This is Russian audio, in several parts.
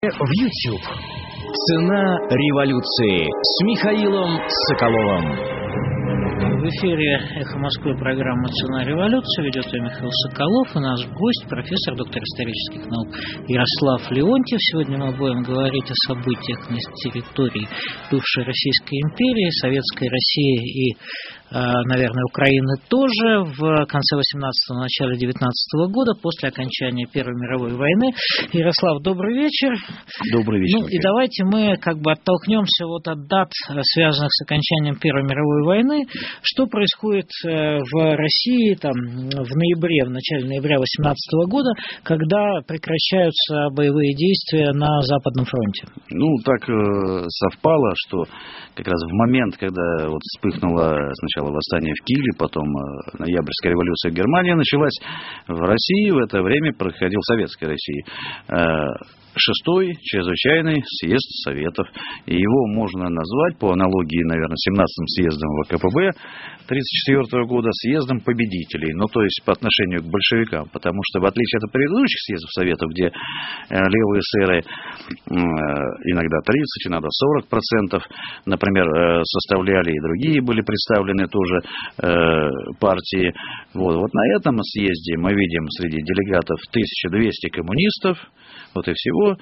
В YouTube. Цена революции с Михаилом Соколовым. В эфире «Эхо Москвы» программа «Цена революции». Ведет ее Михаил Соколов. У нас гость, профессор, доктор исторических наук Ярослав Леонтьев. Сегодня мы будем говорить о событиях на территории бывшей Российской империи, Советской России и, наверное, Украины тоже в конце 18-го, начале 19-го года, после окончания Первой мировой войны. Ярослав, добрый вечер. Добрый вечер. Ну и давайте мы оттолкнемся от дат, связанных с окончанием Первой мировой войны. Что происходит в России в начале ноября 18 года, когда прекращаются боевые действия на Западном фронте? Так совпало, что как раз в момент, когда вспыхнуло сначала восстание в Киеве, потом ноябрьская революция в Германии началась, в России в это время проходил в Советской России шестой чрезвычайный съезд Советов. И его можно назвать, по аналогии, наверное, 17-м съездом ВКПБ 1934 года, съездом победителей. То есть по отношению к большевикам. Потому что, в отличие от предыдущих съездов Советов, где левые эсеры иногда 30, иногда 40%, например, составляли, и другие были представлены тоже партии. Вот на этом съезде мы видим среди делегатов 1200 коммунистов, и всего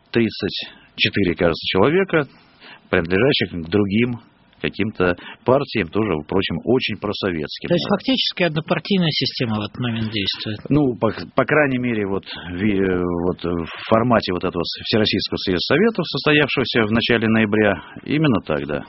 34, кажется, человека, принадлежащих к другим каким-то партиям, тоже, впрочем, очень просоветским. То есть фактически однопартийная система в этот момент действует? По крайней мере, в формате этого Всероссийского съезда Советов, состоявшегося в начале ноября, именно так, да.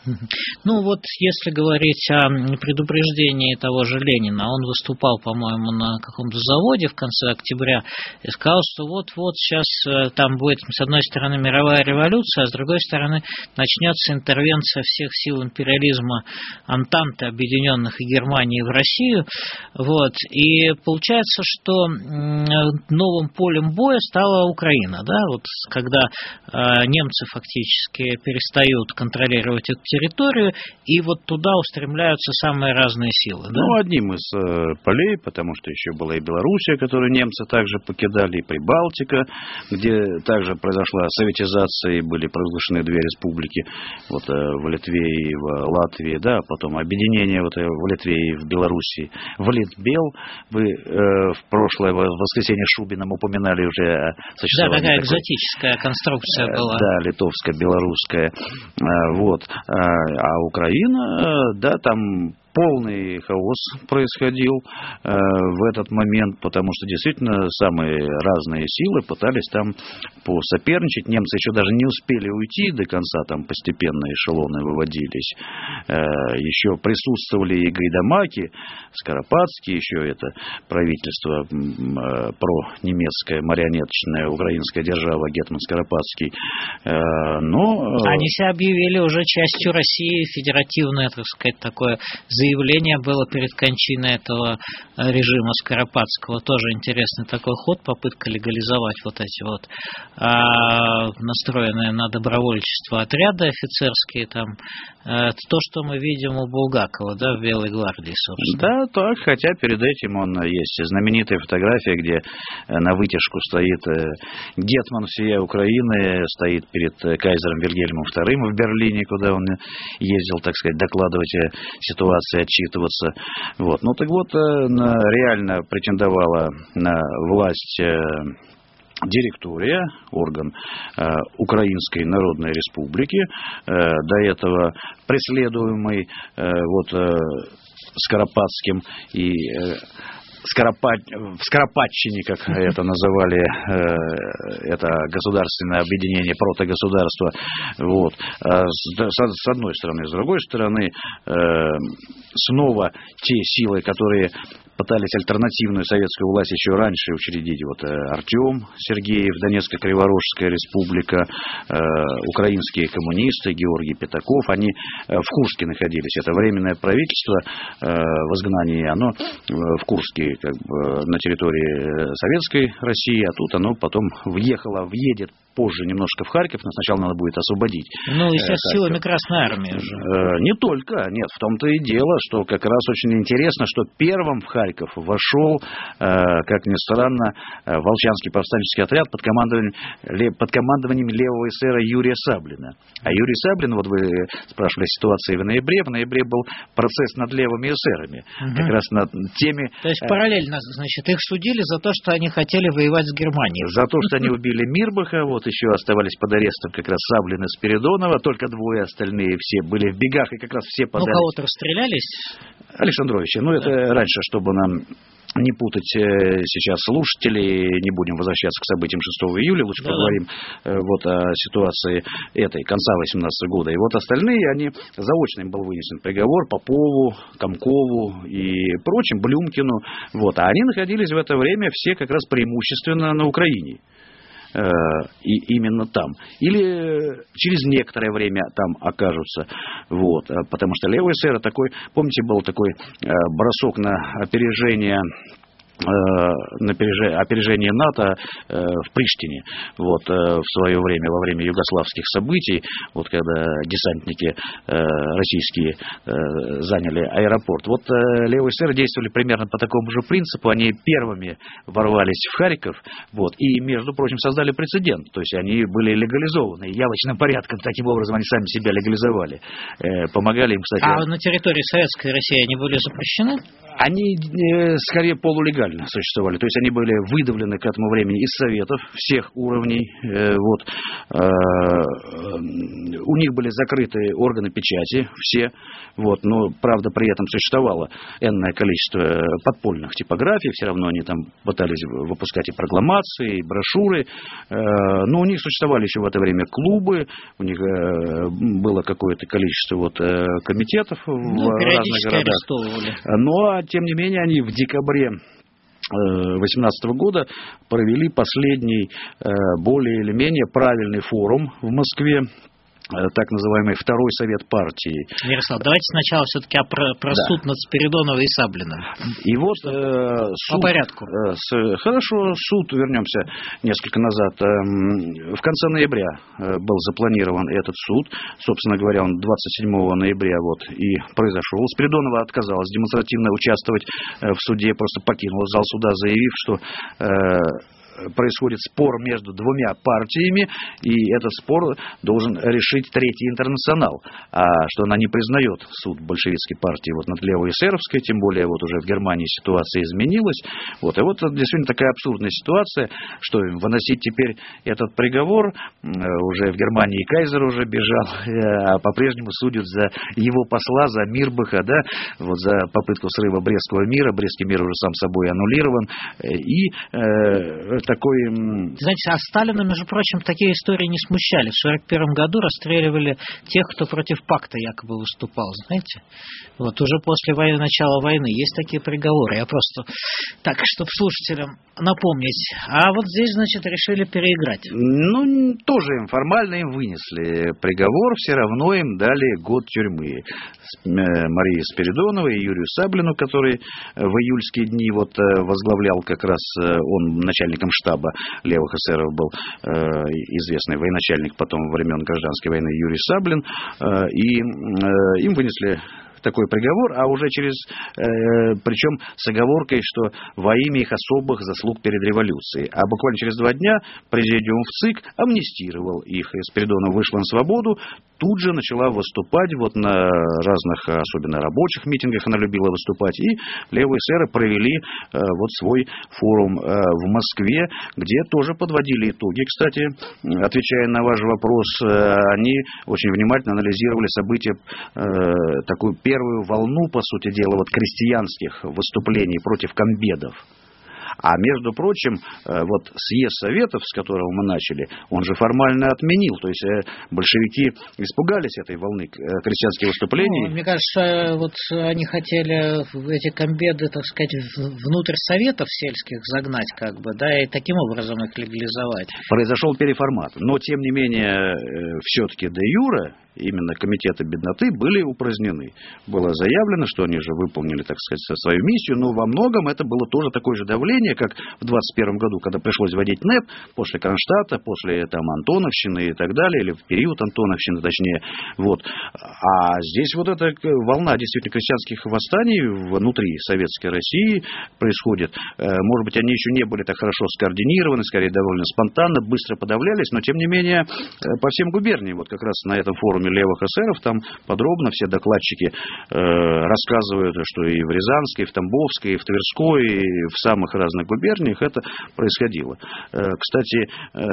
Если говорить о предупреждении того же Ленина, он выступал, по-моему, на каком-то заводе в конце октября и сказал, что вот-вот сейчас там будет, с одной стороны, мировая революция, а с другой стороны, начнется интервенция всех сил империализма Антанты, объединенных и Германии в Россию. И получается, что новым полем боя стала Украина, когда немцы фактически перестают контролировать эту территорию, и туда устремляются самые разные силы. Одним из полей, потому что еще была и Белоруссия, которую немцы также покидали, и Прибалтика, где также произошла советизация, и были провозглашены две республики, в Литве и в Латвии, потом объединение в Литве и в Белоруссии. В Литбел, вы в прошлое воскресенье Шубином упоминали уже о существовании. Такая экзотическая конструкция была. Литовско-белорусская. А Украина, там полный хаос происходил в этот момент, потому что действительно самые разные силы пытались там посоперничать. Немцы еще даже не успели уйти до конца, там постепенно эшелоны выводились. Еще присутствовали и Гайдамаки, Скоропадский, еще это правительство пронемецкое, марионеточная украинская держава, гетман Скоропадский. Они себя объявили уже частью России, федеративное, такое заявление было перед кончиной этого режима Скоропадского. Тоже интересный такой ход, попытка легализовать эти настроенные на добровольчество отряды офицерские. То, что мы видим у Булгакова, в Белой гвардии, собственно. Так, хотя перед этим есть знаменитая фотография, где на вытяжку стоит гетман всей Украины, стоит перед кайзером Вильгельмом II в Берлине, куда он ездил, докладывать о ситуации, отчитываться. Реально претендовала на власть директория, орган Украинской Народной Республики, до этого преследуемый Скоропадским и в Скоропадщине, как это называли, это государственное объединение, протогосударство. С одной стороны. С другой стороны, снова те силы, которые пытались альтернативную советскую власть еще раньше учредить. Артем Сергеев, Донецко-Криворожская республика, украинские коммунисты, Георгий Пятаков, они в Курске находились. Это временное правительство в изгнании, оно в Курске, на территории Советской России, а тут оно потом въедет позже немножко в Харьков, но сначала надо будет освободить. Ну, и сейчас силами Красной Армии уже. Не только, нет, в том-то и дело, что как раз очень интересно, что первым в Харьков вошел, как ни странно, Волчанский повстанческий отряд под командованием левого эсера Юрия Саблина. А Юрий Саблин, вот вы спрашивали о ситуации в ноябре был процесс над левыми эсерами, как раз над теми... То есть параллельно, значит, их судили за то, что они хотели воевать с Германией. За то, что они убили Мирбаха, вот еще оставались под арестом как раз Саблин и Спиридонова, только двое, остальные все были в бегах, и как раз все подали... Ну, кого-то расстрелялись? Александровича, это раньше, чтобы нам не путать сейчас слушателей, не будем возвращаться к событиям 6 июля, лучше поговорим вот о ситуации этой, конца 18 года. И вот остальные, они, заочно им был вынесен приговор Попову, Комкову и прочим, Блюмкину, вот, а они находились в это время все как раз преимущественно на Украине. И именно там. Или через некоторое время там окажутся. Вот. Потому что левый эсер такой, помните, был такой бросок на опережение НАТО в Приштине вот, в свое время, во время югославских событий, вот когда десантники российские заняли аэропорт. Вот левые эсеры действовали примерно по такому же принципу. Они первыми ворвались в Харьков, вот, и, между прочим, создали прецедент. То есть они были легализованы явочным порядком. Таким образом, они сами себя легализовали. Помогали им, кстати... А на территории Советской России они были запрещены? Они скорее полулегально существовали. То есть они были выдавлены к этому времени из советов всех уровней. Вот. У них были закрыты органы печати все. Вот. Но, правда, при этом существовало энное количество подпольных типографий. Все равно они там пытались выпускать и прокламации, и брошюры. Но у них существовали еще в это время клубы. У них было какое-то количество вот, комитетов в разных городах. Арестовывали. Но тем не менее, они в декабре 2018 года провели последний, более или менее правильный форум в Москве, так называемый Второй совет партии. Ярослав, давайте сначала все-таки про суд над Спиридоновой и Саблиным. И вот по порядку. Хорошо, суд, вернемся несколько назад. В конце ноября был запланирован этот суд. Собственно говоря, он 27 ноября вот и произошел. Спиридонова отказалась демонстративно участвовать в суде, просто покинула зал суда, заявив, что происходит спор между двумя партиями, и этот спор должен решить Третий интернационал, что она не признает суд большевистской партии вот над левоэсеровской, тем более вот уже в Германии ситуация изменилась. Вот. И вот действительно такая абсурдная ситуация, что выносить теперь этот приговор, уже в Германии Кайзер уже бежал, а по-прежнему судят за его посла, за Мирбаха, да, вот за попытку срыва Брестского мира. Брестский мир уже сам собой аннулирован, и такой... Знаете, а Сталина, между прочим, такие истории не смущали. В 1941 году расстреливали тех, кто против пакта якобы выступал, знаете? Вот уже после начала войны есть такие приговоры. Я просто так, чтобы слушателям напомнить. А вот здесь, значит, решили переиграть. Ну, тоже им формально им вынесли приговор, все равно им дали год тюрьмы. Марии Спиридоновой и Юрию Саблину, который в июльские дни вот возглавлял как раз, он начальником штаба левых эсеров был, известный военачальник потом во времен гражданской войны Юрий Саблин, и им вынесли такой приговор, а уже причем с оговоркой, что во имя их особых заслуг перед революцией. А буквально через 2 дня президиум в ЦИК амнистировал их, и Спиридонова вышла на свободу, тут же начала выступать вот на разных, особенно рабочих митингах она любила выступать, и левые эсеры провели вот свой форум в Москве, где тоже подводили итоги. Кстати, отвечая на ваш вопрос, они очень внимательно анализировали события, такую первую волну, по сути дела, вот крестьянских выступлений против комбедов. А между прочим, вот съезд Советов, с которого мы начали, он же формально отменил. То есть большевики испугались этой волны крестьянских выступлений. Мне кажется, вот они хотели эти комбеды, так сказать, внутрь Советов сельских загнать, как бы, да, и таким образом их легализовать. Произошел переформат. Но, тем не менее, все-таки де юре именно комитета бедноты, были упразднены. Было заявлено, что они же выполнили, так сказать, свою миссию, но во многом это было тоже такое же давление, как в 21 году, когда пришлось вводить НЭП после Кронштадта, после там Антоновщины и так далее, или в период Антоновщины, точнее. Вот. А здесь вот эта волна действительно крестьянских восстаний внутри Советской России происходит. Может быть, они еще не были так хорошо скоординированы, скорее довольно спонтанно, быстро подавлялись, но тем не менее по всем губерниям, вот как раз на этом форуме левых эсеров, там подробно все докладчики рассказывают, что и в Рязанской, и в Тамбовской, и в Тверской, и в самых разных губерниях это происходило. Кстати,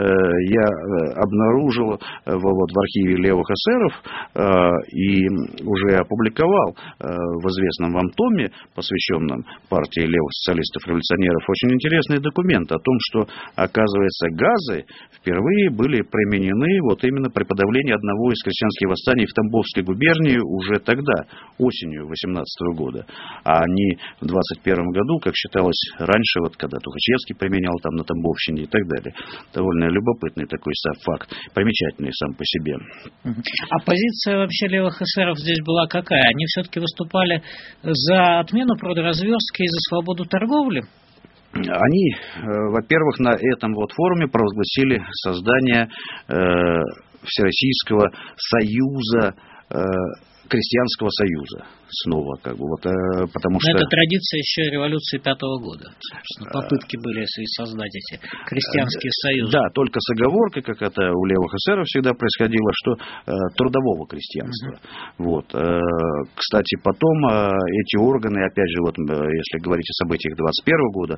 я обнаружил вот в архиве левых эсеров и уже опубликовал в известном вам томе, посвященном партии левых социалистов-революционеров, очень интересные документы о том, что, оказывается, газы впервые были применены вот именно при подавлении одного из крестьянских восстаний в Тамбовской губернии уже тогда, осенью 18 года. А не в 21 году, как считалось раньше, вот когда Тухачевский применял там на Тамбовщине и так далее. Довольно любопытный такой факт, примечательный сам по себе. А позиция вообще левых эсеров здесь была какая? Они все-таки выступали за отмену продразверстки и за свободу торговли? Они, во-первых, на этом вот форуме провозгласили создание Всероссийского союза, крестьянского союза. Снова, как бы, вот, потому что... Это традиция еще революции 5-го года. Попытки были создать эти крестьянские союзы. Да, только с оговоркой, как это у левых эсеров всегда происходило, что трудового крестьянства. Вот. Кстати, потом эти органы, опять же, вот, если говорить о событиях 21 года,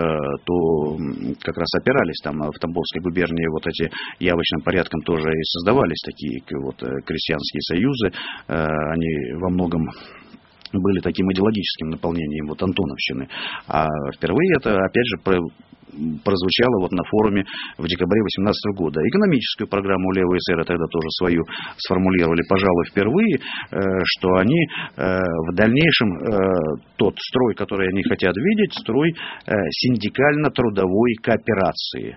то как раз опирались там в Тамбовской губернии вот эти явочным порядком тоже и создавались такие вот крестьянские союзы. Они во многом были таким идеологическим наполнением вот Антоновщины. А впервые это, опять же, прозвучало вот на форуме в декабре 2018 года. Экономическую программу левые эсеры тогда тоже свою сформулировали, пожалуй, впервые, что они в дальнейшем тот строй, который они хотят видеть, строй синдикально-трудовой кооперации.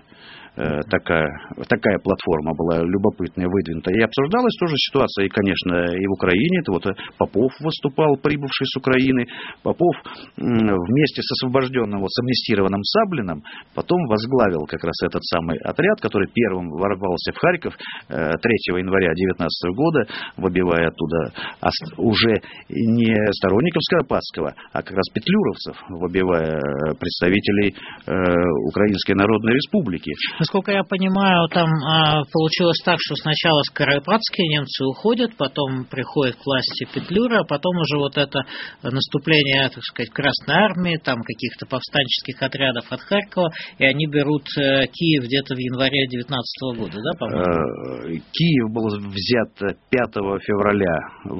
Такая платформа была любопытная, выдвинута. И обсуждалась тоже ситуация, и, конечно, и в Украине. Это вот Попов выступал, прибывший с Украины. Попов вместе с освобожденным, вот, с амнистированным Саблиным потом возглавил как раз этот самый отряд, который первым ворвался в Харьков 3 января 2019 года, выбивая оттуда уже не сторонников Скоропадского, а как раз петлюровцев, выбивая представителей Украинской Народной Республики. Насколько я понимаю, там получилось так, что сначала скоропадские немцы уходят, потом приходит к власти Петлюра, а потом уже вот это наступление, так сказать, Красной Армии, там каких-то повстанческих отрядов от Харькова, и они берут Киев где-то в январе 2019 года, да, по-моему? Киев был взят 5 февраля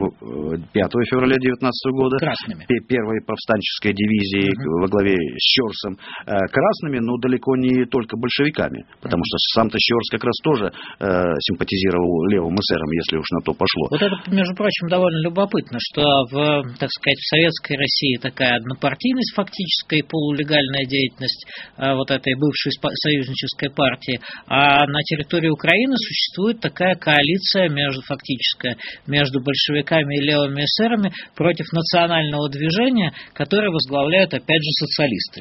2019 года. Красными. Первой повстанческой дивизией во главе с Щорсом. Красными, но далеко не только большевиками. Потому что сам-то Щорс как раз тоже симпатизировал левым эсерам, если уж на то пошло. Вот это, между прочим, довольно любопытно, что так сказать, в Советской России такая однопартийность фактическая и полулегальная деятельность вот этой бывшей союзнической партии, а на территории Украины существует такая коалиция фактическая между большевиками и левыми эсерами против национального движения, которое возглавляют, опять же, социалисты.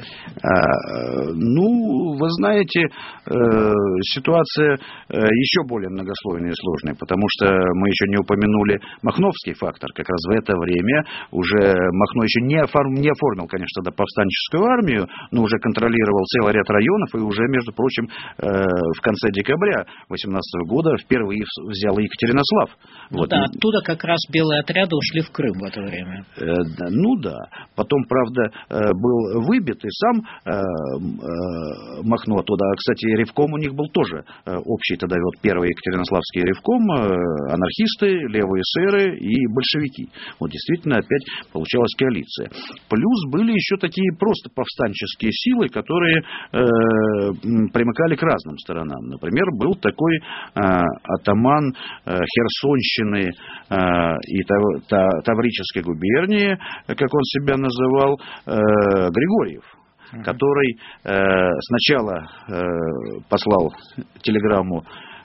Ну, вы знаете, ситуация еще более многослойная и сложная, потому что мы еще не упомянули махновский фактор. Как раз в это время уже Махно еще не оформил, конечно, повстанческую армию, но уже контролировал целый ряд районов и уже, между прочим, в конце декабря 2018 года впервые взял Екатеринослав. Ну вот. Да, оттуда как раз белые отряды ушли в Крым в это время. Ну да. Потом, правда, был выбит и сам Махно оттуда. Кстати, ревком у них был тоже общий тогда, вот первый Екатеринославский ревком, анархисты, левые эсеры и большевики. Вот действительно опять получалась коалиция. Плюс были еще такие просто повстанческие силы, которые примыкали к разным сторонам. Например, был такой атаман Херсонщины и Таврической губернии, как он себя называл, Григорьев, который сначала послал телеграмму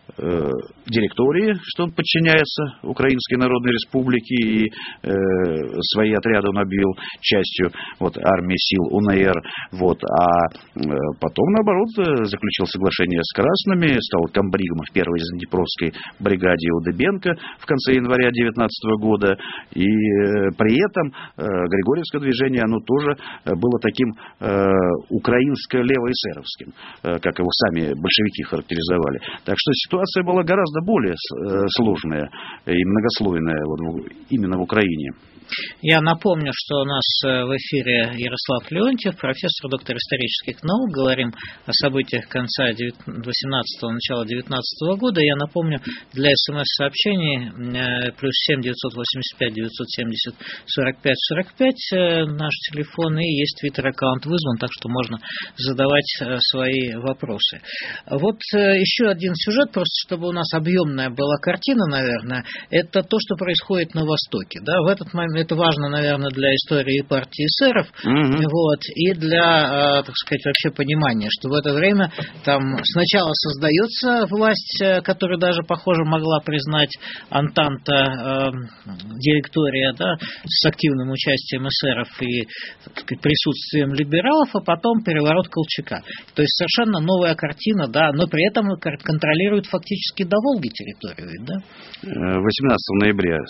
директории, что он подчиняется Украинской Народной Республике, и свои отряды он объявил частью армии сил УНР. Потом, наоборот, заключил соглашение с красными, стал комбригом в первой Днепровской бригаде у Дыбенко в конце января 19 года. И при этом Григорьевское движение, оно тоже было таким украинско-левоэсеровским, как его сами большевики характеризовали. Так что ситуация была гораздо более сложная и многослойная именно в Украине. Я напомню, что у нас в эфире Ярослав Леонтьев, профессор, доктор исторических наук. Говорим о событиях конца 18-го, начала 19 года. Я напомню, для СМС-сообщений +7 985 970 45 45 наш телефон, и есть твиттер-аккаунт вызван, так что можно задавать свои вопросы. Еще один сюжет, просто чтобы у нас объемная была картина, наверное, это то, что происходит на Востоке. Да? В этот момент это важно, наверное, для истории партии эсеров, и для, так сказать, вообще понимания, что в это время там сначала создается власть, которую даже, похоже, могла признать Антанта, директория, да, с активным участием эсеров и, так сказать, присутствием либералов, а потом переворот Колчака. То есть совершенно новая картина, да, но при этом контролирует фактически до Волги территорию, да? 18 ноября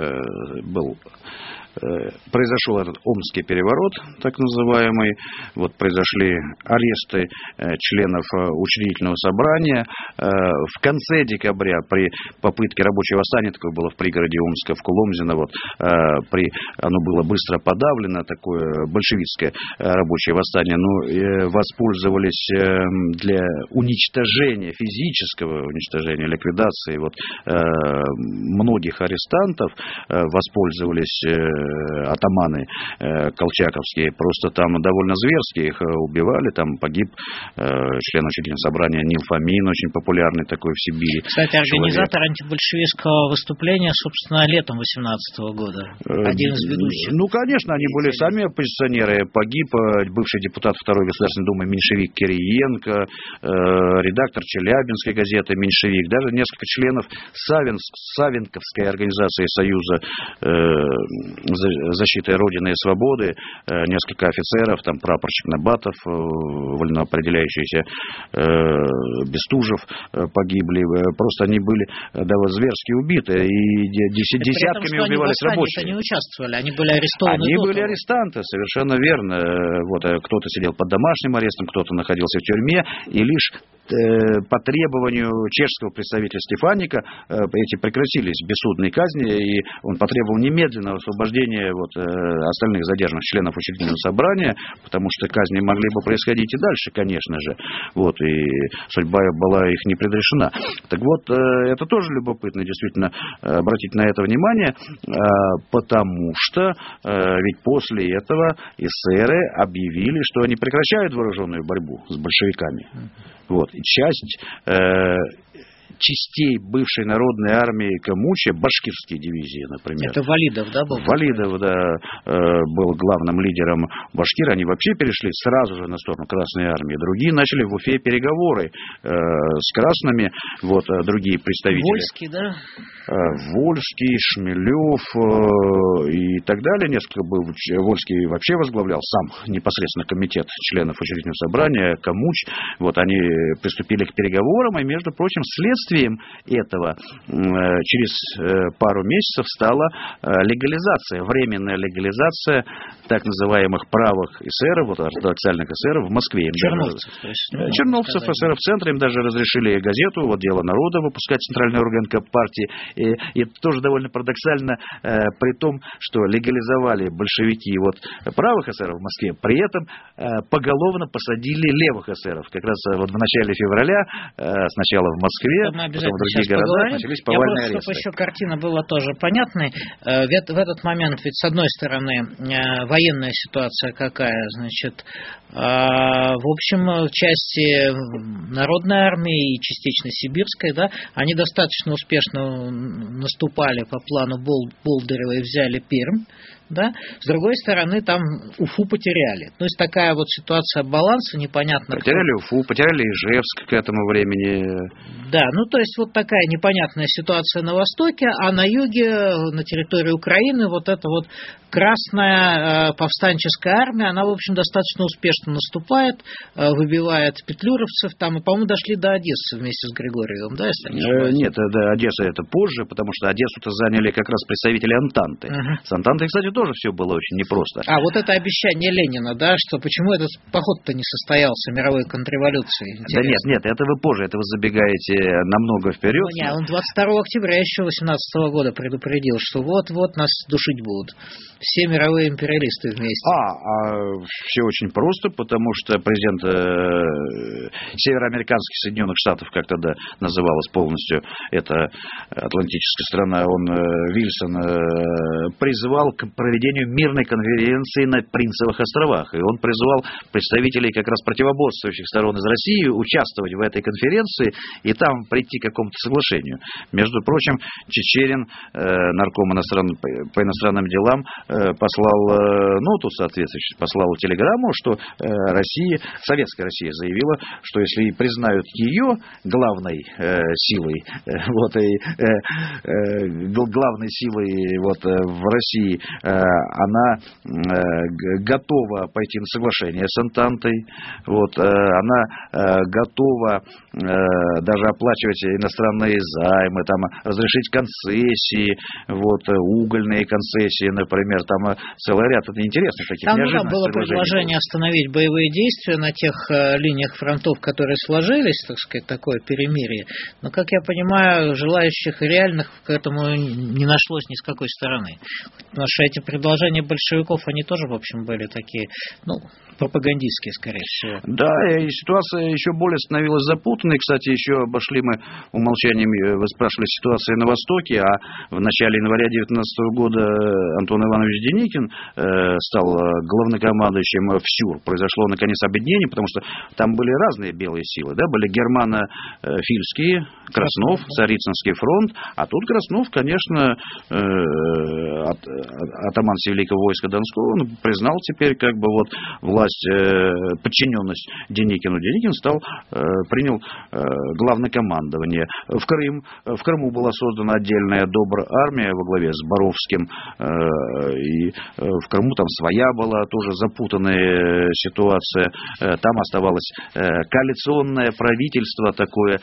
произошел этот Омский переворот, так называемый. Произошли аресты членов учредительного собрания. В конце декабря при попытке рабочего восстания, такое было в пригороде Омска, в Куломзино, оно было быстро подавлено, такое большевистское рабочее восстание, но воспользовались для уничтожения, физического уничтожения, ликвидации многих арестантов, воспользовались атаманы колчаковские, просто там довольно зверски их убивали, там погиб член учредительного собрания Нил Фомин, очень популярный такой в Сибири. Кстати, организатор антибольшевистского выступления, собственно, летом 18 года, один из ведущих. Конечно, они были сами оппозиционеры, погиб бывший депутат Второй Государственной Думы меньшевик Кириенко, редактор Челябинской газеты «Меньшевик», даже несколько членов Савенковской организации Союза защиты Родины и Свободы, несколько офицеров, там прапорщик Набатов, вольноопределяющийся Бестужев погибли. Просто они были зверски убиты, и десятками убивались рабочие. Они участвовали, они были арестованы. Они были арестанты, совершенно верно. Кто-то сидел под домашним арестом, кто-то находился в тюрьме, и лишь по требованию чешского представителя Стефаника эти прекратились бессудные казни, и он потребовал немедленного освобождения остальных задержанных членов учредительного собрания, потому что казни могли бы происходить и дальше, конечно же, и судьба была их не предрешена. Так это тоже любопытно, действительно, обратить на это внимание, потому что ведь после этого эсеры объявили, что они прекращают вооруженную борьбу с большевиками. Часть частей бывшей народной армии Камуча, башкирские дивизии, например. Это Валидов, да, был? Валидов, да, был главным лидером башкир. Они вообще перешли сразу же на сторону Красной армии. Другие начали в Уфе переговоры с красными, другие представители. Вольский, да? Вольский, Шмелев и так далее. Несколько был. Вольский вообще возглавлял сам непосредственно комитет членов учредительного собрания, Камуч. Они приступили к переговорам, и, между прочим, следствием этого через пару месяцев стала легализация, временная легализация так называемых правых эсеров, ортодоксальных эсеров в Москве. Черновцев, эсеров в центре, им даже разрешили газету «Дело народа» выпускать, центральный орган партии. И это тоже довольно парадоксально, при том, что легализовали большевики правых эсеров в Москве, при этом поголовно посадили левых эсеров. Как раз в начале февраля, сначала в Москве, потом в других городах начались повальные аресты. Чтобы еще картина была тоже понятной, в этот момент ведь с одной стороны военная ситуация какая, в общем, части Народной армии и частично Сибирской, да, они достаточно успешно наступали по плану Болдырева и взяли Пермь, да, с другой стороны, там Уфу потеряли. То есть такая вот ситуация баланса, непонятно. Потеряли Уфу, потеряли Ижевск к этому времени. Да, ну то есть вот такая непонятная ситуация на востоке, а на юге, на территории Украины, вот эта вот Красная повстанческая армия, она, в общем, достаточно успешно наступает, выбивает петлюровцев там, и, по-моему, дошли до Одессы вместе с Григорьевым, да, если не ошибаюсь? Нет, Одесса это позже, потому что Одессу-то заняли как раз представители Антанты. С Антантой, кстати, тоже все было очень непросто. А вот это обещание Ленина, да, что почему этот поход-то не состоялся, мировой контрреволюции? Да нет, это вы позже, это вы забегаете намного вперед. Ну, нет, он 22 октября еще 18 года предупредил, что вот-вот нас душить будут. Все мировые империалисты вместе. Все очень просто, потому что президент североамериканских Соединенных Штатов, как тогда называлась полностью эта атлантическая страна, Вильсон, призывал к проведению мирной конференции на Принцевых островах. И он призывал представителей как раз противоборствующих сторон из России участвовать в этой конференции и там прийти к какому-то соглашению. Между прочим, Чичерин, нарком по иностранным делам, послал ноту соответствующую, послал телеграмму, что Советская Россия заявила, что если признают ее главной силой, главной силой в России, она готова пойти на соглашение с Антантой, она готова даже оплачивать иностранные займы, там, разрешить концессии, угольные концессии, например, там целый ряд интересных таких неожиданных там было предложение остановить боевые действия на тех линиях фронтов, которые сложились, так сказать, такое перемирие. Но, как я понимаю, желающих и реальных к этому не нашлось ни с какой стороны. Потому что эти предложения большевиков, они тоже, в общем, были такие, пропагандистские, скорее всего. Да, и ситуация еще более становилась запутанной. Кстати, еще обошли мы умолчанием, вы спрашивали, ситуации на Востоке, а в начале января 19 года Антон Иванович Деникин стал главнокомандующим в СЮР. Произошло, наконец, объединение, потому что там были разные белые силы. Да? Были германо-фильские, Краснов, Царицынский фронт, а тут Краснов, конечно, атаман Великого войска Донского, он признал теперь власть, подчиненность Деникину. Деникин принял главнокомандование. В Крыму была создана отдельная добрая армия во главе с Боровским, и в Крыму там своя была тоже запутанная ситуация. Там оставалось коалиционное правительство такое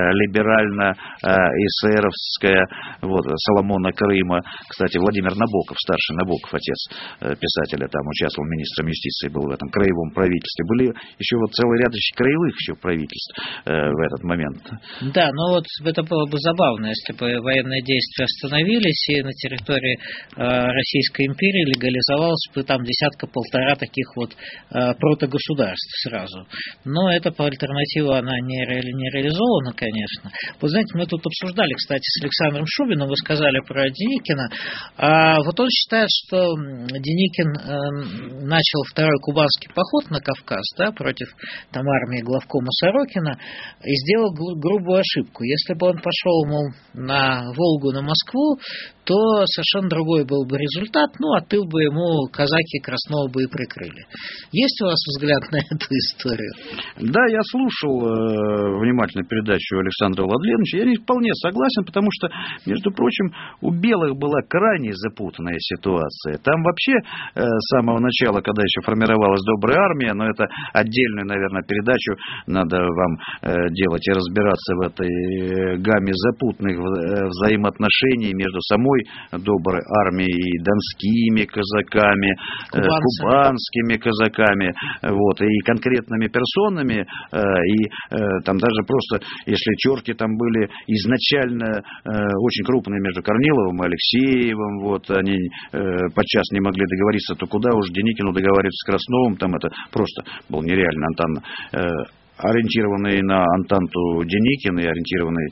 либерально-эсеровское Соломона Крыма. Кстати, Владимир Набоков, старший Набоков, отец писателя, там участвовал, министром юстиции был в этом краевом правительстве. Были еще целый ряд краевых правительств в этот момент. Да, но это было бы забавно, если бы военные действия остановились, и на территории Российской империи легализовалось бы там десятка-полтора таких протогосударств сразу. Но эта альтернатива, она не реализована, конечно. Вы знаете, мы тут обсуждали, кстати, с Александром Шубиным, вы сказали про Деникина. Он считает, что Деникин начал второй кубанский поход на Кавказ, да, против армии главкома Сорокина, и сделал грубую ошибку. Если бы он пошел, на Волгу, на Москву, то совершенно другой был бы результат, а тыл бы ему казаки Краснова бы и прикрыли. Есть у вас взгляд на эту историю? Да, я слушал внимательно передачу Александра Владленовича, я не вполне согласен, потому что, между прочим, у белых была крайне запутанная ситуация. Там вообще с самого начала, когда еще формировалась добрая армия, но это отдельную, наверное, передачу надо вам делать и разбираться в этой гамме запутанных взаимоотношений между самой доброй армией и донскими казаками, кубанскими казаками, и конкретными персонами, и там даже просто, если терки там были изначально очень крупные между Корниловым и Алексеевым, они подчас не могли договориться, то куда уж Деникину договариваться с Красновым, там это просто было нереально. ориентированный на Антанту Деникин и ориентированный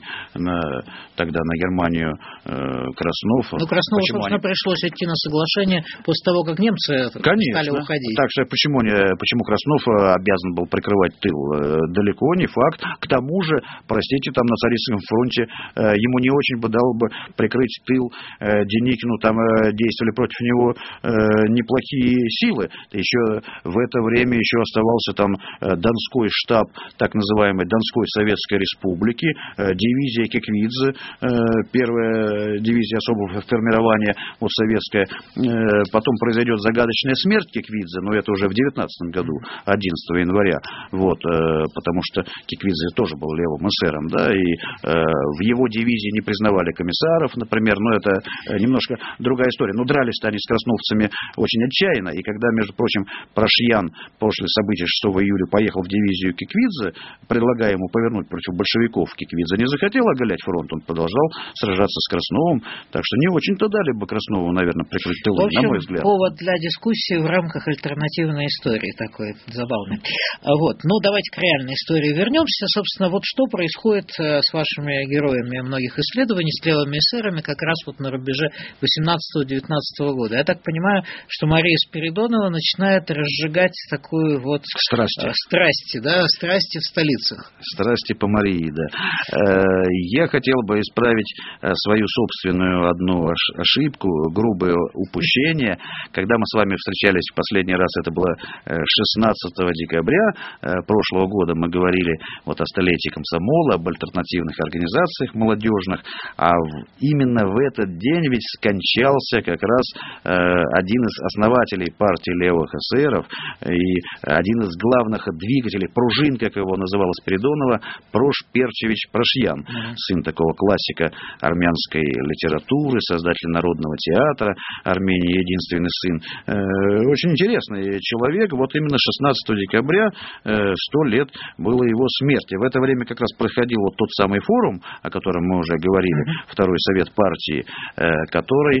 тогда на Германию Краснов. Ну, Краснову, собственно, пришлось идти на соглашение после того, как немцы стали уходить. Так что почему Краснов обязан был прикрывать тыл? Далеко не факт. К тому же, простите, там на Царицынском фронте ему не очень бы дал бы прикрыть тыл Деникину, там действовали против него неплохие силы. Еще в это время еще оставался там Донской штаб так называемой Донской Советской Республики, дивизия Киквидзе, первая дивизия особого формирования, вот советская. Потом произойдет загадочная смерть Киквидзе, но это уже в 19 году, 11 января, вот, потому что Киквидзе тоже был левым эсером, да, и в его дивизии не признавали комиссаров, например, но это немножко другая история. Но дрались-то они с красновцами очень отчаянно, и когда, между прочим, Прошьян после событий 6 июля поехал в дивизию Киквидзе, предлагая ему повернуть против большевиков, Киквидзе не захотел оголять фронт, он продолжал сражаться с Красновым, так что не очень-то дали бы Краснову, наверное, прикрыть тылы, на мой взгляд. Повод для дискуссии в рамках альтернативной истории такой забавный. Вот. Ну, давайте к реальной истории вернемся. Собственно, вот что происходит с вашими героями многих исследований, с левыми эсерами, как раз вот на рубеже 18-19 года. Я так понимаю, что Мария Спиридонова начинает разжигать такую вот страсти в столицах. Страсти по Марии, да. Я хотел бы исправить свою собственную одну ошибку, грубое упущение. Когда мы с вами встречались в последний раз, это было 16 декабря прошлого года, мы говорили вот о столетии комсомола, об альтернативных организациях молодежных, а именно в этот день ведь скончался как раз один из основателей партии левых эсеров и один из главных двигателей, пружин, как его называла Спиридонова, Прош Перчевич Прошьян, сын такого классика армянской литературы, создатель Народного театра Армении, единственный сын. Очень интересный человек. Вот именно 16 декабря 100 лет было его смерти. В это время как раз проходил вот тот самый форум, о котором мы уже говорили, Второй совет партии, который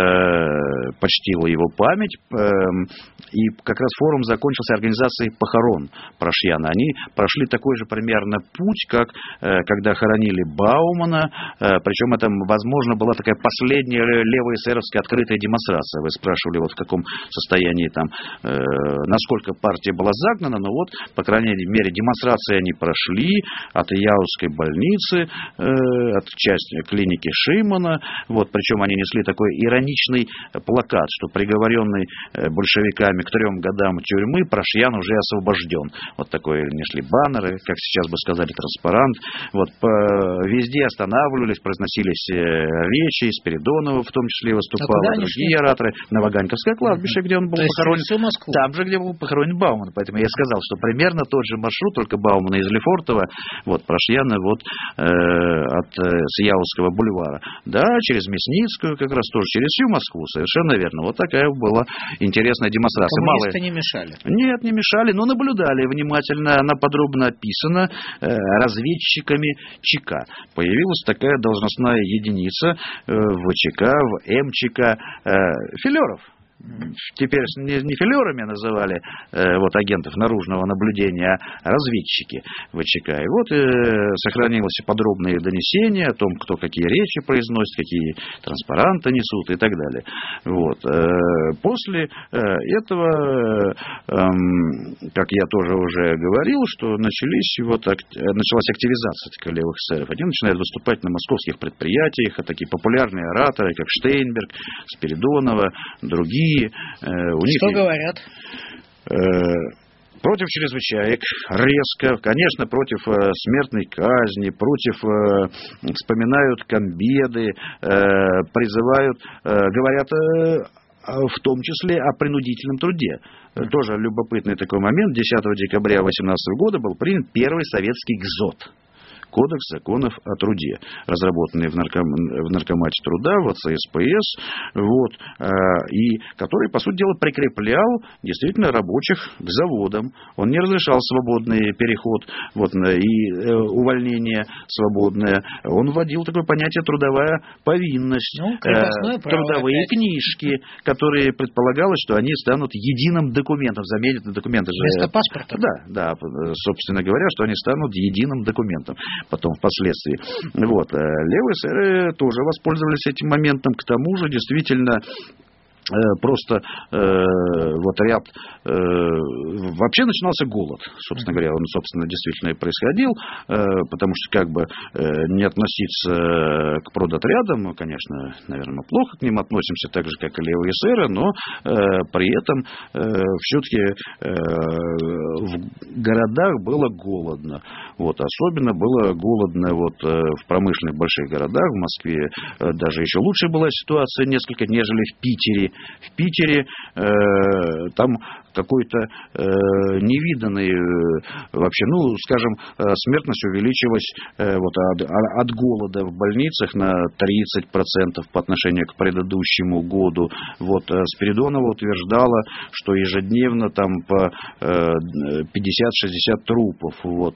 почтил его память. И как раз форум закончился организацией похорон Прошьяна. Они прошли такой же примерно путь, как когда хоронили Баумана. Причем это, возможно, была такая последняя левоэсеровская открытая демонстрация. Вы спрашивали, вот в каком состоянии там, насколько партия была загнана. Но вот, по крайней мере, демонстрации они прошли от Яузской больницы, от части клиники Шимана. Вот, причем они несли такой ироничный плакат, что приговоренный большевиками к 3 годам тюрьмы Прошьян уже освобожден. Вот такой несли баннеры, как сейчас бы сказали, транспарант. Вот, везде останавливались, произносились речи, Спиридонова в том числе выступала, другие ораторы. На Ваганьковское кладбище, где он был похоронен. Там же, где был похоронен Бауман. Поэтому я сказал, что примерно тот же маршрут, только Баумана из Лефортово, вот, Прошьяна вот от Сиявского бульвара. Да, через Мясницкую, как раз тоже через всю Москву, совершенно верно. Вот такая была интересная демонстрация. Коммунисты не мешали? Нет, не мешали, но наблюдали внимательно. Она подробно описана разведчиками ЧК. Появилась такая должностная единица в ЧК, в МЧК Филеров. Теперь не филерами называли вот, агентов наружного наблюдения, а разведчики ВЧК. И вот сохранилось подробные донесения о том, кто какие речи произносит, какие транспаранты несут и так далее. Вот. После этого, как я тоже уже говорил, что началась активизация левых эсеров. Они начинают выступать на московских предприятиях, такие популярные ораторы, как Штейнберг, Спиридонова, другие. Что говорят? Против чрезвычаек, резко, конечно, против смертной казни, против, вспоминают комбеды, призывают, говорят в том числе о принудительном труде. Тоже любопытный такой момент. 10 декабря 18 года был принят первый советский ГЗОТ. Кодекс законов о труде, разработанный в Наркомате труда, в ЦСПС, вот, и который, по сути дела, прикреплял действительно рабочих к заводам. Он не разрешал свободный переход вот, и увольнение свободное. Он вводил такое понятие трудовая повинность, трудовые книжки, которые предполагалось, что они станут единым документом. Заменят документы же. Вместо паспорта? Да, собственно говоря, что они станут единым документом потом впоследствии. Вот. Левые эсеры тоже воспользовались этим моментом. К тому же, действительно, просто вот ряд... вообще начинался голод, собственно говоря. Он, собственно, действительно и происходил, потому что как бы не относиться к продотрядам, конечно, наверное, мы плохо к ним относимся, так же, как и левые эсеры, но при этом все-таки в городах было голодно. Вот, особенно было голодно вот в промышленных больших городах. В Москве даже еще лучше была ситуация несколько, нежели в Питере. В Питере там какой-то невиданный вообще, ну, скажем, смертность увеличилась вот, от голода в больницах на 30% по отношению к предыдущему году. Вот, Спиридонова утверждала, что ежедневно там по 50-60 трупов вот,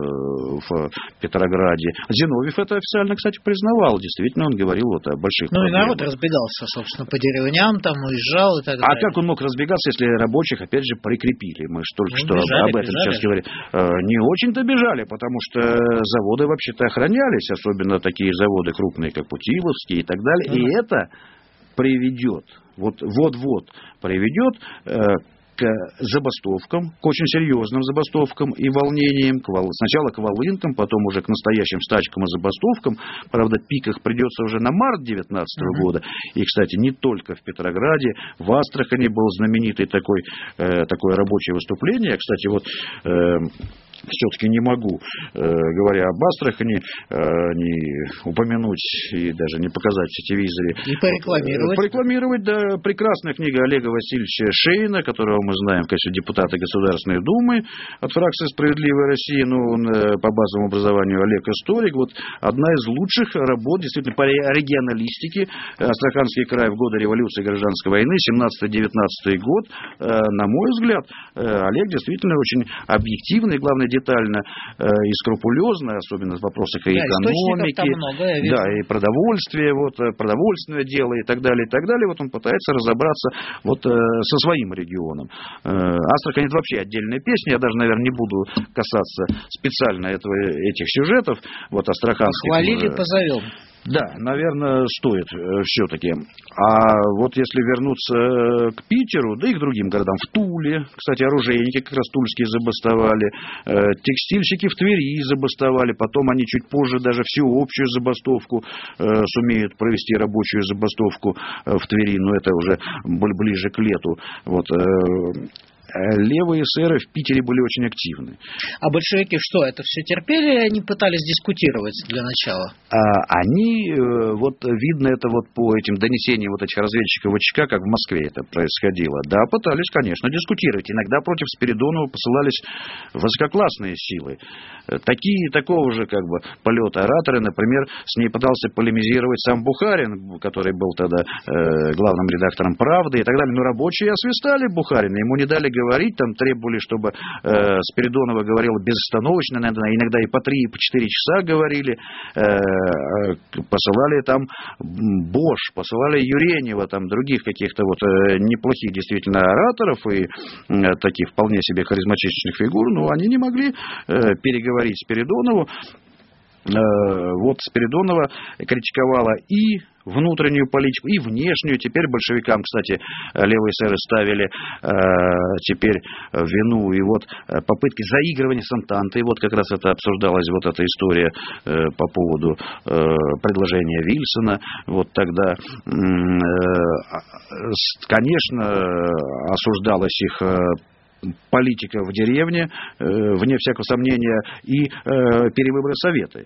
в Петрограде. Зиновьев это официально, кстати, признавал. Действительно, он говорил вот о больших проблемах. Ну и народ разбегался, собственно, по деревням, там уезжал и так далее. А как он мог разбегаться, если рабочих, опять же, прикрепили? Мы же только что об этом сейчас говорили. Не очень-то бежали, потому что заводы вообще-то охранялись, особенно такие заводы крупные, как Путиловские и так далее. И это приведет, вот-вот приведет к забастовкам, к очень серьезным забастовкам и волнениям, сначала к волынкам, потом уже к настоящим стачкам и забастовкам. Правда, пик их придется уже на март 2019 года. И, кстати, не только в Петрограде, в Астрахани был знаменитый такое рабочее выступление. Кстати, вот все-таки не могу, говоря об Астрахани, не упомянуть и даже не показать в телевизоре. И порекламировать. Порекламировать, да. Прекрасная книга Олега Васильевича Шейна, которого мы знаем, конечно, депутата Государственной Думы от фракции «Справедливая Россия», но он по базовому образованию Олег историк. Вот одна из лучших работ, действительно, по регионалистике. Астраханский край в годы революции и гражданской войны, 17-19 год. На мой взгляд, Олег действительно очень объективный, и, главное, детально и скрупулезно, особенно в вопросах и экономики, да, и продовольствия, вот, продовольственное дело и так далее, и так далее. Вот он пытается разобраться вот со своим регионом. Астрахань — это вообще отдельная песня, я даже, наверное, не буду касаться специально этих сюжетов, вот, астраханских. Хвалили, позовем. Да, наверное, стоит все-таки. А вот если вернуться к Питеру, да и к другим городам, в Туле, кстати, оружейники как раз тульские забастовали, текстильщики в Твери забастовали, потом они чуть позже даже всеобщую забастовку сумеют провести, рабочую забастовку в Твери, но это уже ближе к лету. Вот. Левые эсеры в Питере были очень активны. А большевики что, это все терпели, или они пытались дискутировать для начала? Они, вот видно это вот по этим донесениям вот этих разведчиков ВЧК, как в Москве это происходило. Да, пытались, конечно, дискутировать. Иногда против Спиридонова посылались высококлассные силы. Такого же как бы полета ораторы, например, с ней пытался полемизировать сам Бухарин, который был тогда главным редактором «Правды» и так далее. Но рабочие освистали Бухарина, ему не дали говорить, там требовали, чтобы Спиридонова говорила безостановочно, иногда и по 3, и по 4 часа говорили, посылали там Бош, посылали Юренева, там других каких-то вот неплохих действительно ораторов и таких вполне себе харизматичных фигур, но они не могли переговорить Спиридонову. Вот Спиридонова критиковала и внутреннюю политику, и внешнюю. Теперь большевикам, кстати, левые эсеры ставили теперь вину и вот попытки заигрывания с Антантой. Вот как раз это обсуждалась вот эта история по поводу предложения Вильсона. Вот тогда, конечно, осуждалась их политика в деревне, вне всякого сомнения, и перевыборы Советы.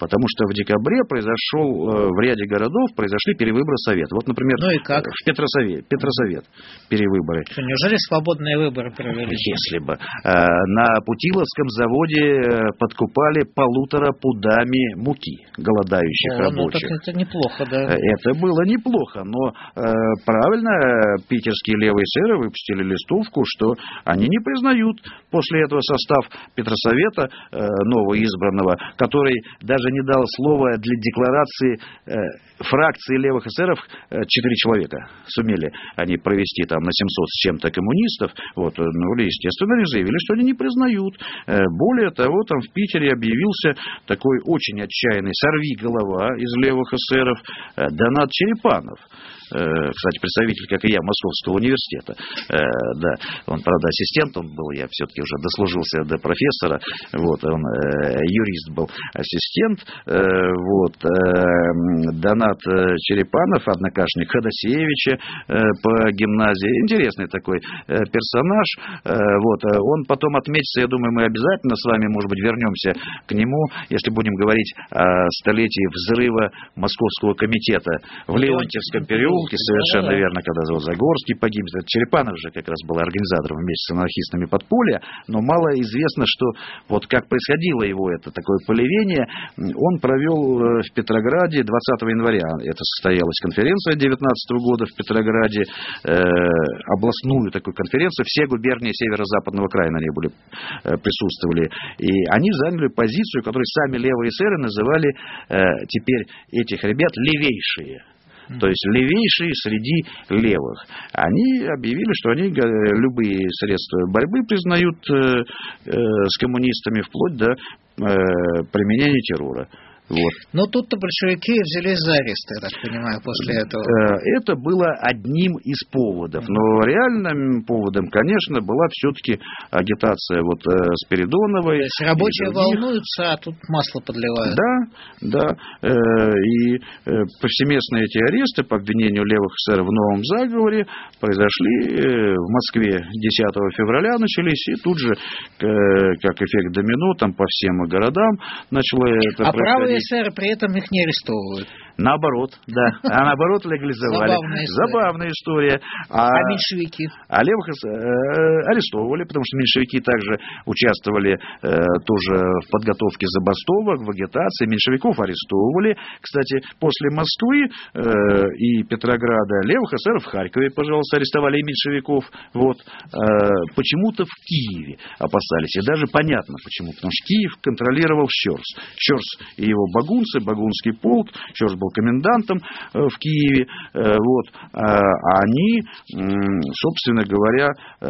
потому что в декабре в ряде городов произошли перевыборы Совета. Вот, например, в Петросовет перевыборы. Что, неужели свободные выборы провели? Если бы. На Путиловском заводе подкупали 1,5 пудами муки голодающих рабочих. Ну, это неплохо, да. Это было неплохо, но правильно питерские левые эсеры выпустили листовку, что они не признают после этого состав Петросовета новоизбранного, который даже не дал слова для декларации фракции левых эсеров. 4 человека сумели они провести там на 700 с чем-то коммунистов. Вот, естественно, они заявили, что они не признают. Более того, там в Питере объявился такой очень отчаянный сорвиголова из левых эсеров Донат Черепанов. Кстати, представитель, как и я, Московского университета. Да, он, правда, ассистент, он был, я все-таки уже дослужился до профессора, вот, он юрист был, ассистент, вот, Донат Черепанов, однокашник Ходосевича по гимназии, интересный такой персонаж, вот, он потом отметится, я думаю, мы обязательно с вами, может быть, вернемся к нему, если будем говорить о столетии взрыва Московского комитета в Леонтьевском переулке. Совершенно верно, когда Загорский погиб. Черепанов же как раз был организатором вместе с анархистами подполья, но мало известно, что вот как происходило его это такое полевение. Он провел в Петрограде 20 января. Это состоялась конференция 19 года в Петрограде, областную такую конференцию. Все губернии северо-западного края на ней присутствовали. И они заняли позицию, которую сами левые эсеры называли теперь этих ребят левейшие. То есть левейшие среди левых. Они объявили, что они любые средства борьбы признают с коммунистами, вплоть до применения террора. Вот. Но тут-то большевики взялись за арест, я так понимаю, после этого. Это было одним из поводов. Но реальным поводом, конечно, была все-таки агитация вот Спиридоновой. То есть рабочие волнуются, а тут масло подливают. Да. И повсеместные эти аресты по обвинению левых эсеров в новом заговоре произошли в Москве 10 февраля начались. И тут же, как эффект домино, там по всем городам начало это происходить. Эсеры при этом их не арестовывают. Наоборот, да. А наоборот легализовали. Забавная история. А меньшевики? А левых арестовывали, потому что меньшевики также участвовали тоже в подготовке забастовок, в агитации. Меньшевиков арестовывали. Кстати, после Москвы и Петрограда левых эсеров в Харькове, пожалуйста, арестовали и меньшевиков. Вот. Почему-то в Киеве опасались. И даже понятно почему. Потому что Киев контролировал Щерс. Щерс и его багунцы, багунский полк. Щерс был комендантом в Киеве, вот, они, собственно говоря,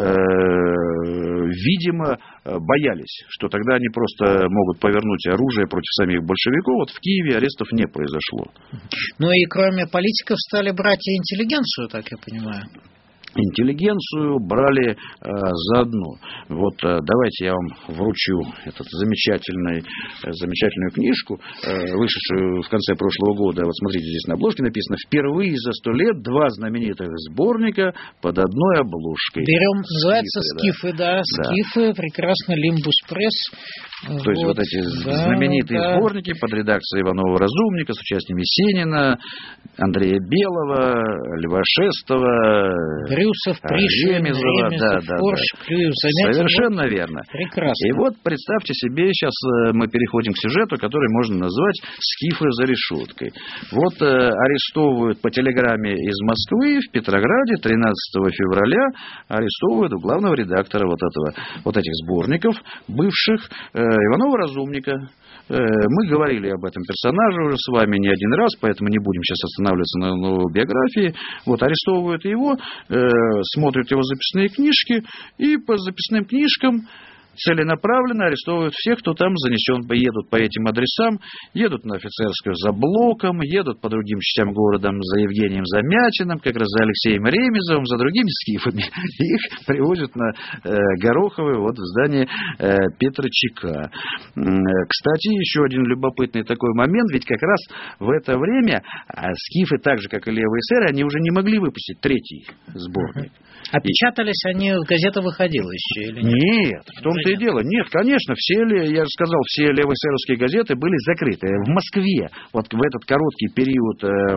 видимо, боялись, что тогда они просто могут повернуть оружие против самих большевиков. Вот в Киеве арестов не произошло. Ну и кроме политиков стали брать и интеллигенцию, так я понимаю. Интеллигенцию брали заодно. Вот давайте я вам вручу эту замечательную книжку, вышедшую в конце прошлого года. Вот смотрите, здесь на обложке написано: впервые за 100 лет 2 знаменитых сборника под одной обложкой. Берем, называется «Скифы», да. «Скифы», прекрасно, «Лимбус Пресс». То есть вот эти знаменитые сборники под редакцией Иванова-Разумника с участием Есенина, Андрея Белого, Льва Шестова, Брюсов, Пришвин, Ремезов, Порш, Клюев, Замятин. Совершенно верно. Прекрасно. И вот представьте себе, сейчас мы переходим к сюжету, который можно назвать «Скифы за решеткой». Вот арестовывают по телеграмме из Москвы в Петрограде 13 февраля, арестовывают главного редактора вот этих сборников, бывших, Иванова-Разумника. Мы говорили об этом персонаже уже с вами не один раз, поэтому не будем сейчас останавливаться на его биографии. Вот, арестовывают его, смотрят его записные книжки, и по записным книжкам целенаправленно арестовывают всех, кто там занесен. Едут по этим адресам, едут на Офицерскую за Блоком, едут по другим частям города за Евгением Замятиным, как раз за Алексеем Ремезовым, за другими скифами. Их привозят на Гороховое, вот в здание Петрочека. Кстати, еще один любопытный такой момент, ведь как раз в это время скифы, так же, как и левые эсеры, они уже не могли выпустить 3-й сборник. А печатались они, газета выходила еще или нет? Нет, в том-то том-то и дело. Нет, конечно, я же сказал, все левоэсеровские газеты были закрыты. В Москве, вот в этот короткий период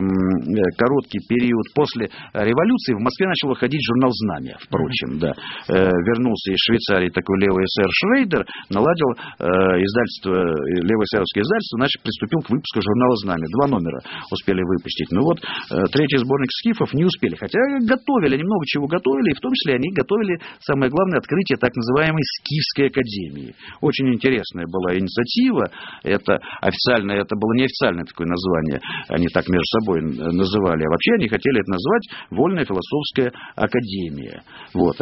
после революции, в Москве начал выходить журнал «Знамя», впрочем, да. Вернулся из Швейцарии такой левоэсер Шрейдер, наладил левоэсеровское издательство, значит, приступил к выпуску журнала «Знамя». 2 номера успели выпустить. Но вот третий сборник скифов не успели. Хотя готовили, немного чего готовили, и в том числе они готовили, самое главное, открытие так называемой Скифской академии. Очень интересная была инициатива. Это было неофициальное такое название. Они так между собой называли. А вообще они хотели это назвать Вольная философская академия. Вот.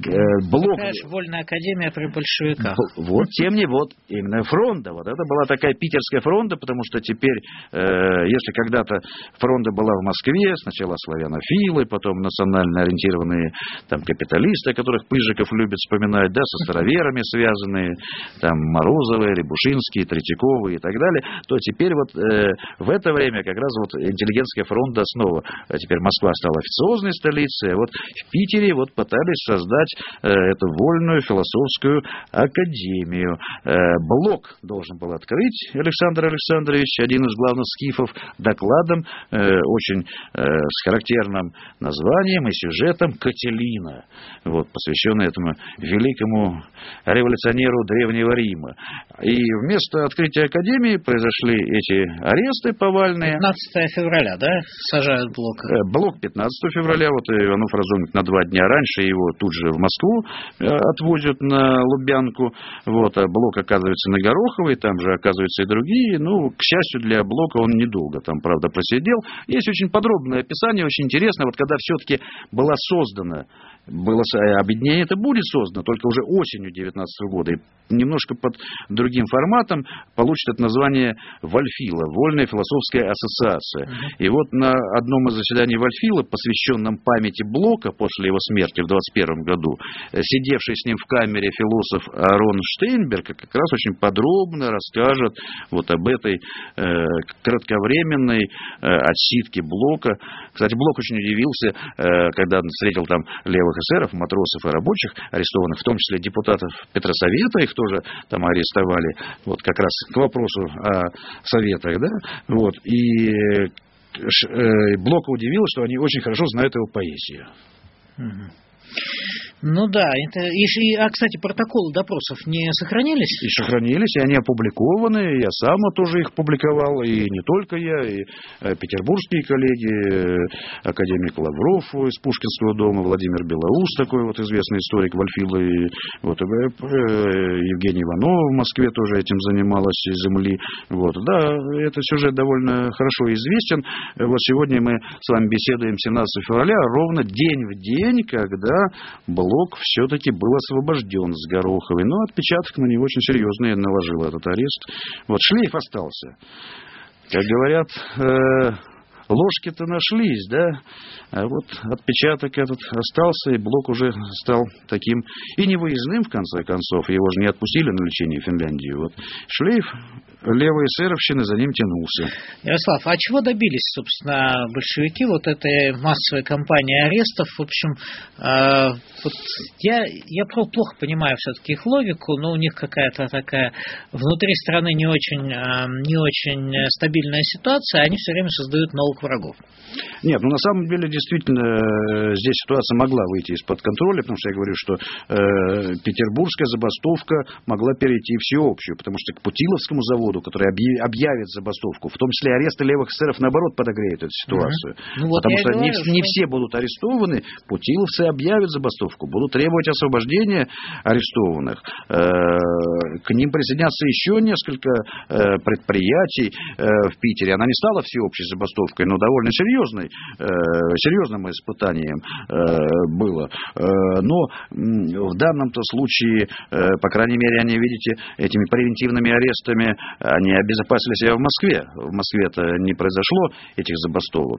Вольная академия при большевиках. Вот, именно фронта. Вот это была такая питерская фронта, потому что теперь, если когда-то фронта была в Москве, сначала славянофилы, потом национально ориентированные там капиталисты, которых Пыжиков любит вспоминать, да, со староверами связанные, там Морозовы, Рябушинские, Третьяковы и так далее, то теперь вот в это время как раз вот интеллигентская фронта снова. Теперь Москва стала официозной столицей, а вот в Питере вот пытались создать эту Вольную философскую академию. Блок должен был открыть Александр Александрович, один из главных скифов, докладом, очень с характерным названием и сюжетом «Кателина», вот, посвященный этому великому революционеру Древнего Рима. И вместо открытия академии произошли эти аресты повальные. 15 февраля, да, сажают Блока? Блок 15 февраля, вот Иванов Разумник на 2 дня раньше его тут же в Москву отвозят на Лубянку, вот, а Блок оказывается на Гороховой, там же оказываются и другие, ну, к счастью для Блока он недолго там, правда, просидел. Есть очень подробное описание, очень интересно, вот когда все-таки было объединение, это будет создано только уже осенью 19 года, и немножко под другим форматом получит это название Вольфила, Вольная философская ассоциация. И вот на одном из заседаний Вольфила, посвященном памяти Блока после его смерти в 21 году, сидевший с ним в камере философ Арон Штейнберг как раз очень подробно расскажет вот об этой кратковременной отсидке Блока. Кстати, Блок очень удивился, когда он встретил там левых эсеров, матросов и рабочих арестованных, в том числе депутатов Петросовета, их тоже там арестовали, вот как раз к вопросу о советах, да, вот, и Блока удивило, что они очень хорошо знают его поэзию. Ну да, кстати, протоколы допросов не сохранились? И сохранились, и они опубликованы, я сам тоже их публиковал, и не только я, и петербургские коллеги, академик Лавров из Пушкинского дома, Владимир Белоус, такой вот известный историк Вольфила, и вот Евгений Иванов в Москве тоже этим занималась, из земли. Вот, да, этот сюжет довольно хорошо известен. Вот сегодня мы с вами беседуем 17 февраля, ровно день в день, когда Блок все-таки был освобожден с Гороховой, но отпечаток на него очень серьезный наложил этот арест. Вот шлейф остался. Как говорят, ложки-то нашлись, да, а вот отпечаток этот остался, и Блок уже стал таким и невыездным, в конце концов, его же не отпустили на лечение в Финляндию. Вот шлейф левой эсеровщины за ним тянулся. Ярослав, а чего добились, собственно, большевики вот этой массовой кампании арестов? В общем, вот я плохо понимаю все-таки их логику, но у них какая-то такая внутри страны не очень стабильная ситуация, они все время создают новых врагов. Нет, ну на самом деле действительно здесь ситуация могла выйти из-под контроля, потому что я говорю, что петербургская забастовка могла перейти в всеобщую, потому что к Путиловскому заводу, который объявит забастовку, в том числе аресты левых эсеров, наоборот, подогреют эту ситуацию. Потому что не все будут арестованы, путиловцы объявят забастовку, будут требовать освобождения арестованных. К ним присоединятся еще несколько предприятий в Питере. Она не стала всеобщей забастовкой, но довольно серьезным испытанием было. Но в данном-то случае, по крайней мере, они, видите, этими превентивными арестами, они обезопасили себя в Москве. В Москве-то не произошло этих забастовок.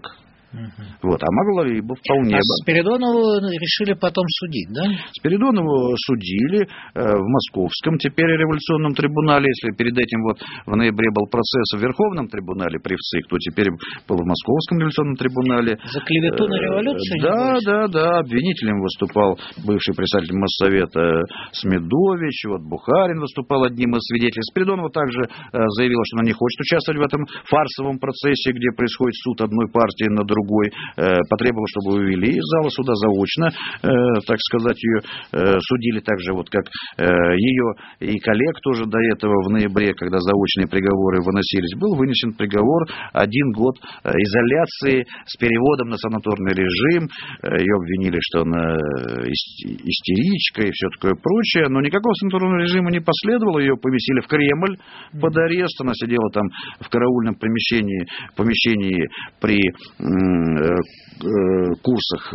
Вот, а могло и вполне бы. Спиридонову решили потом судить, да? Спиридонову судили в Московском теперь революционном трибунале. Если перед этим вот в ноябре был процесс в Верховном трибунале при ВЦИК, то теперь был в Московском революционном трибунале. За клевету на революцию? Да. Обвинителем выступал бывший председатель Моссовета Смедович, вот Бухарин выступал одним из свидетелей. Спиридонова также заявила, что она не хочет участвовать в этом фарсовом процессе, где происходит суд одной партии над другой, потребовала, чтобы увели из зала суда заочно, так сказать, ее судили так же, вот как ее и коллег тоже до этого в ноябре, когда заочные приговоры выносились, был вынесен приговор 1 год изоляции с переводом на санаторный режим. Ее обвинили, что она истеричка и все такое прочее, но никакого санаторного режима не последовало, ее поместили в Кремль под арест, она сидела там в караульном помещении при курсах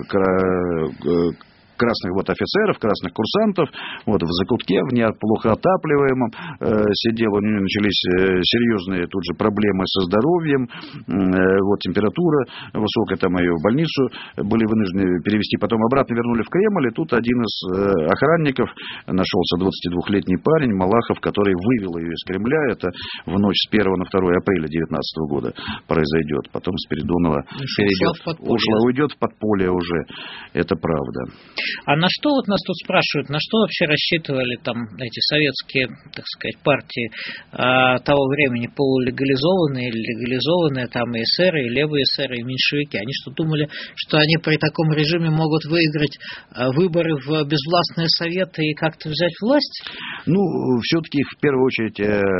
красных вот офицеров, красных курсантов, вот в закутке, в неплохо отапливаемом сидел, у нее начались серьезные тут же проблемы со здоровьем, вот температура высокая, там ее в больницу были вынуждены перевести, потом обратно вернули в Кремль, и тут один из охранников нашелся, 22-летний парень, Малахов, который вывел ее из Кремля, это в ночь с 1 на 2 апреля 2019 года произойдет, потом Спиридонова уйдет в подполье уже, это правда. А на что, вот нас тут спрашивают, на что вообще рассчитывали там эти советские, так сказать, партии того времени, полулегализованные или легализованные, там и эсеры, и левые эсеры, и меньшевики? Они что, думали, что они при таком режиме могут выиграть выборы в безвластные советы и как-то взять власть? Ну, все-таки их в первую очередь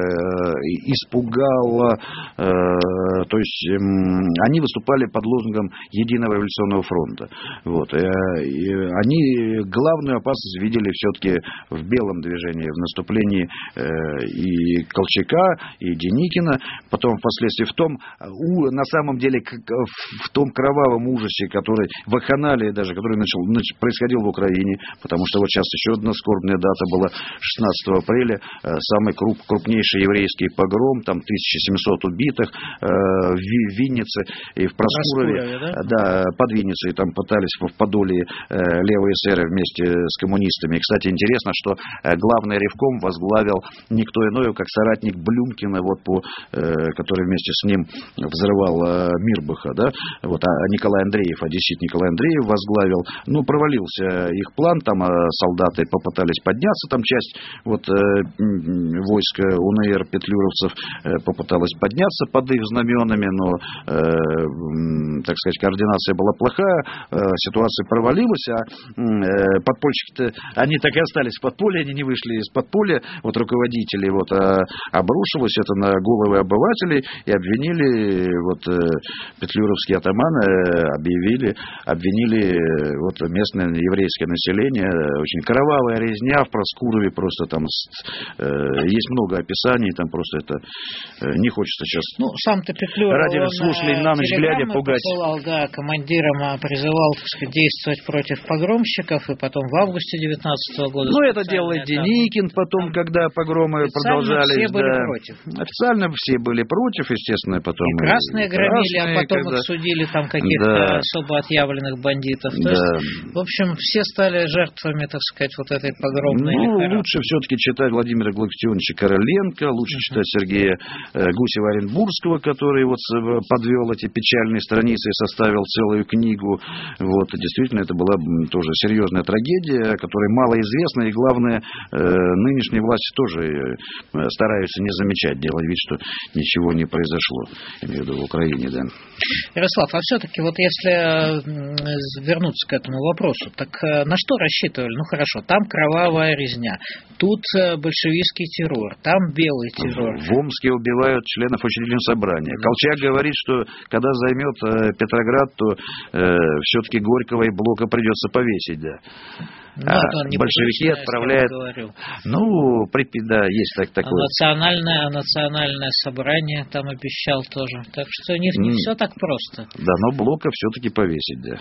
испугало, то есть они выступали под лозунгом Единого революционного фронта. Вот. Они главную опасность видели все-таки в белом движении, в наступлении и Колчака, и Деникина, потом впоследствии в том, на самом деле, в том кровавом ужасе, который, вакханалии даже, который происходил в Украине, потому что вот сейчас еще одна скорбная дата была 16 апреля, самый крупнейший еврейский погром, там 1700 убитых в Виннице и в Проскурове, да, под Винницей, там пытались в Подолье левые эсеры вместе с коммунистами. И, кстати, интересно, что главный ревком возглавил никто иной, как соратник Блюмкина, вот который вместе с ним взрывал Мирбаха, да, вот, а Николай Андреев, одессит Николай Андреев возглавил. Ну, провалился их план, там солдаты попытались подняться, там часть вот войска УНР петлюровцев попыталась подняться под их знаменами, но, так сказать, координация была плохая, ситуация провалилась, а подпольщики-то, они так и остались в подполье, они не вышли из подполья, вот руководители, вот, обрушилось это на головы обывателей и обвинили, вот, петлюровские атаманы обвинили вот местное еврейское население, очень кровавая резня в Проскурове, просто там есть много описаний, там просто это не хочется сейчас. Ну, сам-то Петлюров, ради слушателей на ночь глядя пугать. Посылал, да, командирам призывал, так сказать, действовать против погромщиков, и потом в августе 19 года... Ну, это делает Деникин потом, когда погромы продолжались. Все были против. Официально все были против, естественно, потом... И красные громили, а потом их судили, там, каких-то особо отъявленных бандитов. То есть, в общем, все стали жертвами, так сказать, вот этой погромной лихорадки. Лучше все-таки читать Владимира Глаксионовича Короленко, лучше читать Сергея Гусева-Оренбургского, который вот подвел эти печальные страницы и составил целую книгу. Вот, действительно, это была тоже серьезная трагедия, которая мало известна, и главное, нынешние власти тоже стараются не замечать, делая вид, что ничего не произошло, я имею в виду в Украине, да. Ярослав, а все-таки вот если вернуться к этому вопросу, так на что рассчитывали? Ну хорошо, там кровавая резня, тут большевистский террор, там белый террор. В Омске убивают членов учредительного собрания. Колчак говорит, что когда займет Петроград, то все-таки Горького и Блока придется повесить, да. Большевики отправляют. Ну, да, есть такое. Национальное собрание там обещал тоже. Так что не все так просто. Да, но Блока все-таки повесить, да.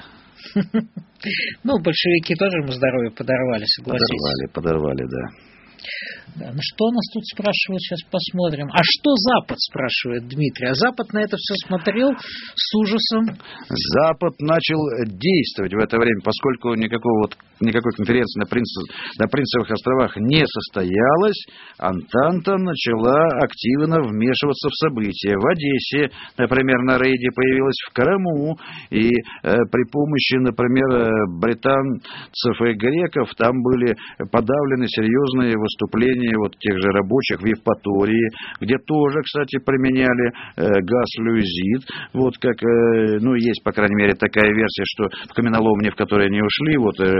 Ну, большевики тоже ему здоровье подорвали, согласитесь. Подорвали, да. Да, ну что нас тут спрашивают, сейчас посмотрим. А что Запад, спрашивает Дмитрий? А Запад на это все смотрел с ужасом. Запад начал действовать в это время, поскольку никакой конференции на Принцевых островах не состоялась, Антанта начала активно вмешиваться в события. В Одессе, например, на рейде появилась в Крыму, и при помощи, например, британцев и греков там были подавлены серьезные выступления вот тех же рабочих в Евпатории, где тоже, кстати, применяли газ люзит. Вот как, есть, по крайней мере, такая версия, что в каменоломне, в которой они ушли,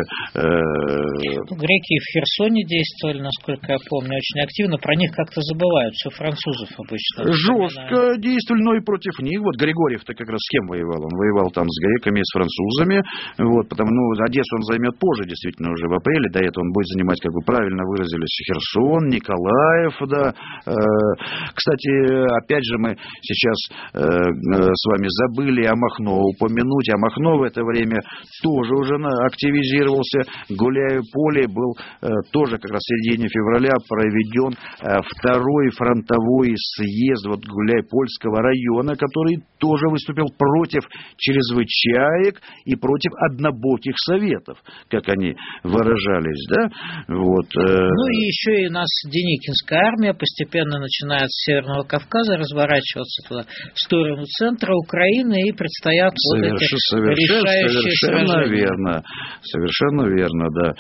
греки в Херсоне действовали, насколько я помню, очень активно. Про них как-то забывают, все французов обычно. Жестко действовали, но и против них. Вот Григорьев-то как раз с кем воевал? Он воевал там с греками, с французами. Вот, Одессу он займет позже, действительно, уже в апреле. До этого он будет занимать, как вы правильно выразились, Херсон, Николаев, да. Кстати, опять же, мы сейчас с вами забыли о Махно упомянуть. А Махно в это время тоже уже активизировался. Гуляй поле был тоже как раз в середине февраля проведен второй фронтовой съезд Гуляйпольского района, который тоже выступил против чрезвычаек и против однобоких советов, как они выражались, да? Ну и еще и у нас Деникинская армия постепенно начинает с Северного Кавказа разворачиваться туда, в сторону центра Украины, и предстоят решающие сражения. Совершенно верно, да.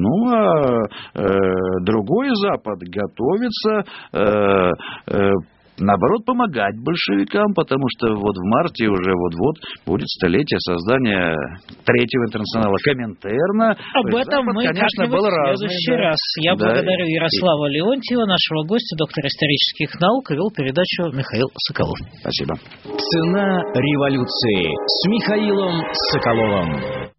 Другой Запад готовится наоборот, помогать большевикам, потому что в марте уже будет столетие создания Третьего интернационала Коминтерна. Об этом мы как-нибудь в следующий раз. Я благодарю Ярослава Леонтьева, нашего гостя, доктора исторических наук, и вел передачу Михаил Соколов. Спасибо. Цена революции с Михаилом Соколовым.